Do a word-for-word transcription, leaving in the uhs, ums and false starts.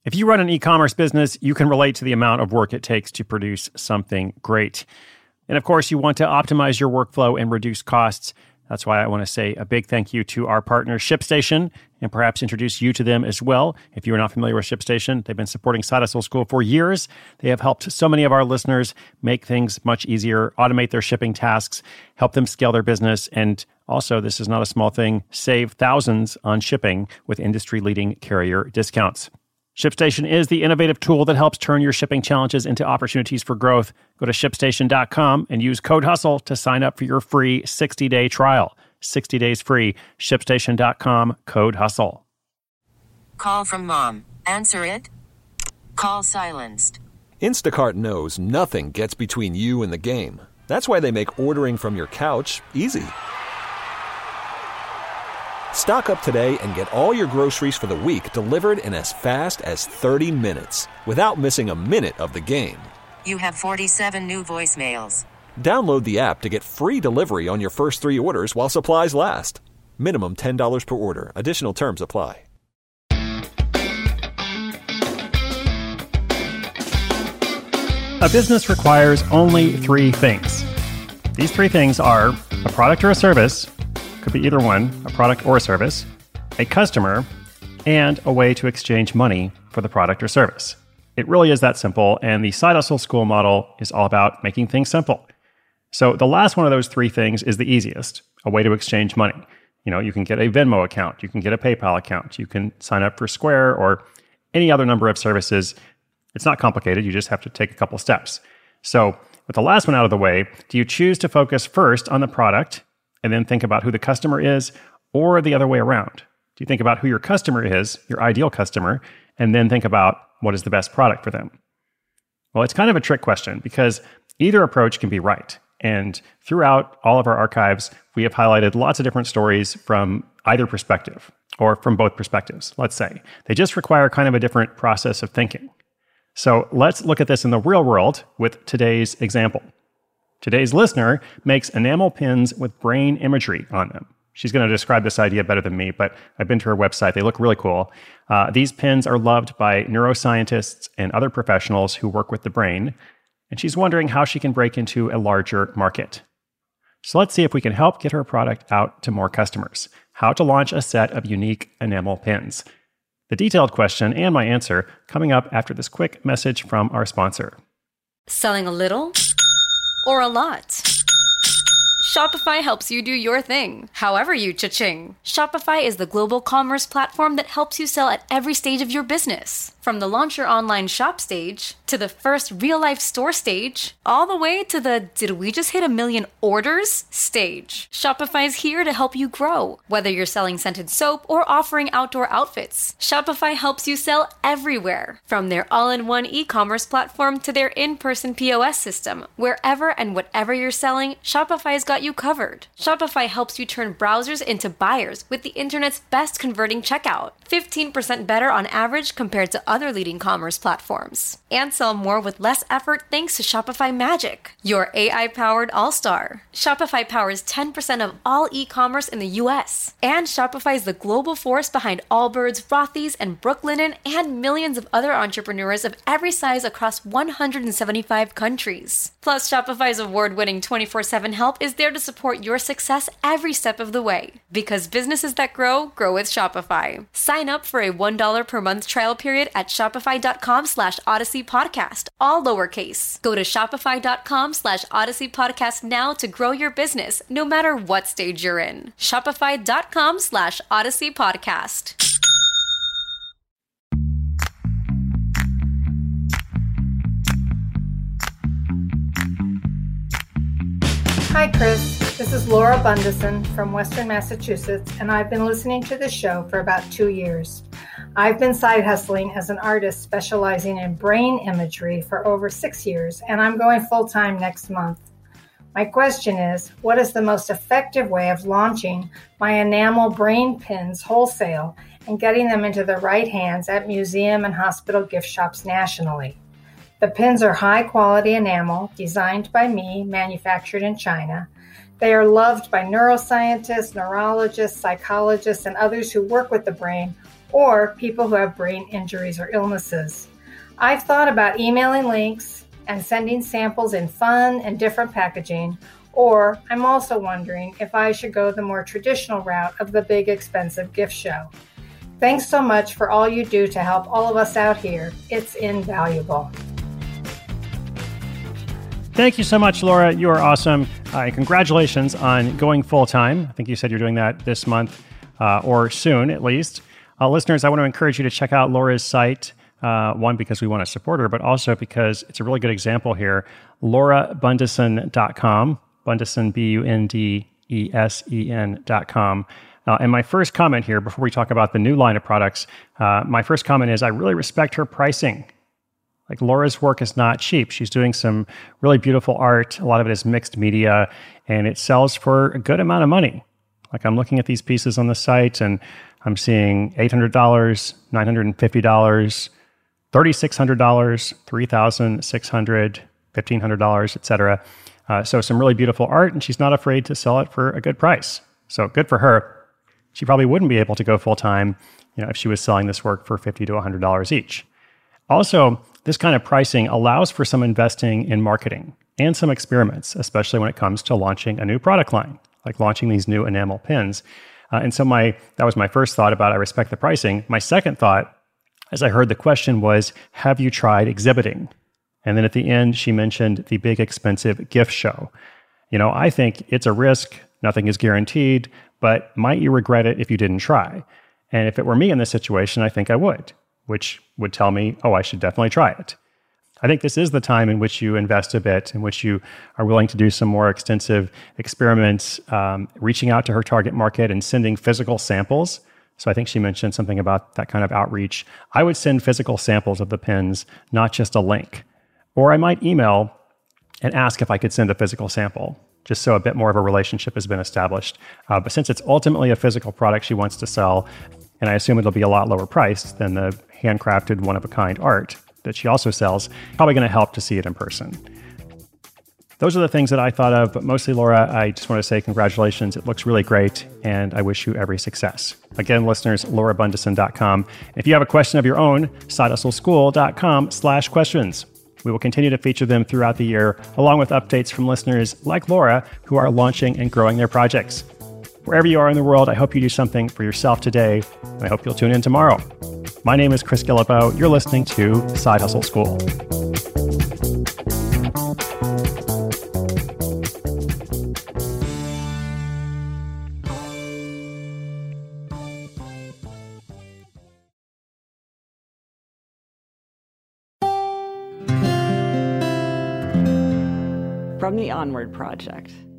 If you run an e-commerce business, you can relate to the amount of work it takes to produce something great. And of course, you want to optimize your workflow and reduce costs. That's why I want to say a big thank you to our partner, ShipStation, and perhaps introduce you to them as well. If you're not familiar with ShipStation, they've been supporting Side Hustle School for years. They have helped so many of our listeners make things much easier, automate their shipping tasks, help them scale their business, and also, this is not a small thing, save thousands on shipping with industry-leading carrier discounts. ShipStation is the innovative tool that helps turn your shipping challenges into opportunities for growth. Go to ship station dot com and use code HUSTLE to sign up for your free sixty-day trial. sixty days free. ship station dot com, code HUSTLE. Call from mom. Answer it. Call silenced. Instacart knows nothing gets between you and the game. That's why they make ordering from your couch easy. Stock up today and get all your groceries for the week delivered in as fast as thirty minutes without missing a minute of the game. You have forty-seven new voicemails. Download the app to get free delivery on your first three orders while supplies last. Minimum ten dollars per order. Additional terms apply. A business requires only three things. These three things are a product or a service, could be either one, a product or a service, a customer, and a way to exchange money for the product or service. It really is that simple, and the Side Hustle School model is all about making things simple. So the last one of those three things is the easiest, a way to exchange money. You know, you can get a Venmo account, you can get a PayPal account, you can sign up for Square or any other number of services. It's not complicated, you just have to take a couple steps. So with the last one out of the way, do you choose to focus first on the product and then think about who the customer is, or the other way around? Do you think about who your customer is, your ideal customer, and then think about what is the best product for them? Well, it's kind of a trick question because either approach can be right. And throughout all of our archives, we have highlighted lots of different stories from either perspective, or from both perspectives, let's say. They just require kind of a different process of thinking. So let's look at this in the real world with today's example. Today's listener makes enamel pins with brain imagery on them. She's going to describe this idea better than me, but I've been to her website. They look really cool. Uh, these pins are loved by neuroscientists and other professionals who work with the brain, and she's wondering how she can break into a larger market. So let's see if we can help get her product out to more customers. How to launch a set of unique enamel pins. The detailed question and my answer coming up after this quick message from our sponsor. Selling a little or a lot? Shopify helps you do your thing, however you cha-ching. Shopify is the global commerce platform that helps you sell at every stage of your business. From the launch your online shop stage, to the first real-life store stage, all the way to the did we just hit a million orders stage. Shopify's here to help you grow. Whether you're selling scented soap or offering outdoor outfits, Shopify helps you sell everywhere. From their all-in-one e-commerce platform to their in-person P O S system, wherever and whatever you're selling, Shopify's got you covered. Shopify helps you turn browsers into buyers with the internet's best converting checkout. fifteen percent better on average compared to other leading commerce platforms. And sell more with less effort thanks to Shopify Magic, your A I-powered all-star. Shopify powers ten percent of all e-commerce in the U S. And Shopify is the global force behind Allbirds, Rothy's, and Brooklinen, and millions of other entrepreneurs of every size across one hundred seventy-five countries. Plus, Shopify's award-winning twenty-four seven help is there to support your success every step of the way. Because businesses that grow, grow with Shopify. Sign up for a one dollar per month trial period at shopify.com slash Odyssey Podcast, all lowercase. Go to shopify.com slash Odyssey Podcast now to grow your business, no matter what stage you're in. Shopify.com slash Odyssey Podcast. Hi, Chris. This is Laura Bundesen from Western Massachusetts, and I've been listening to the show for about two years. I've been side hustling as an artist specializing in brain imagery for over six years, and I'm going full-time next month. My question is, what is the most effective way of launching my enamel brain pins wholesale and getting them into the right hands at museum and hospital gift shops nationally? The pins are high-quality enamel, designed by me, manufactured in China. They are loved by neuroscientists, neurologists, psychologists, and others who work with the brain or people who have brain injuries or illnesses. I've thought about emailing links and sending samples in fun and different packaging, or I'm also wondering if I should go the more traditional route of the big expensive gift show. Thanks so much for all you do to help all of us out here. It's invaluable. Thank you so much, Laura. You are awesome. Uh, and congratulations on going full-time. I think you said you're doing that this month uh, or soon, at least. Uh, listeners, I want to encourage you to check out Laura's site, uh, one, because we want to support her, but also because it's a really good example here, laura bundesen dot com, Bundesen, B U N D E S E N dot com. Uh, and my first comment here, before we talk about the new line of products, uh, my first comment is I really respect her pricing. Like, Laura's work is not cheap. She's doing some really beautiful art. A lot of it is mixed media, and it sells for a good amount of money. Like, I'm looking at these pieces on the site, and I'm seeing eight hundred dollars, nine hundred fifty dollars, three thousand six hundred dollars, three thousand six hundred dollars, fifteen hundred dollars, et cetera. Uh, so some really beautiful art, and she's not afraid to sell it for a good price. So good for her. She probably wouldn't be able to go full-time, you know, if she was selling this work for fifty to one hundred dollars each. Also, this kind of pricing allows for some investing in marketing and some experiments, especially when it comes to launching a new product line, like launching these new enamel pins. Uh, and so my that was my first thought about I respect the pricing. My second thought, as I heard the question, was, have you tried exhibiting? And then at the end, she mentioned the big expensive gift show. You know, I think it's a risk. Nothing is guaranteed, but might you regret it if you didn't try? And if it were me in this situation, I think I would, which would tell me, oh, I should definitely try it. I think this is the time in which you invest a bit, in which you are willing to do some more extensive experiments, um, reaching out to her target market and sending physical samples. So I think she mentioned something about that kind of outreach. I would send physical samples of the pins, not just a link. Or I might email and ask if I could send a physical sample, just so a bit more of a relationship has been established. Uh, but since it's ultimately a physical product she wants to sell, and I assume it'll be a lot lower priced than the handcrafted one-of-a-kind art that she also sells, probably going to help to see it in person. Those are the things that I thought of, but mostly, Laura, I just want to say congratulations. It looks really great, and I wish you every success. Again, listeners, laura bundesen dot com. If you have a question of your own, side hustle school dot com slash questions. We will continue to feature them throughout the year, along with updates from listeners like Laura, who are launching and growing their projects. Wherever you are in the world, I hope you do something for yourself today, and I hope you'll tune in tomorrow. My name is Chris Guillebeau. You're listening to Side Hustle School. From the Onward Project.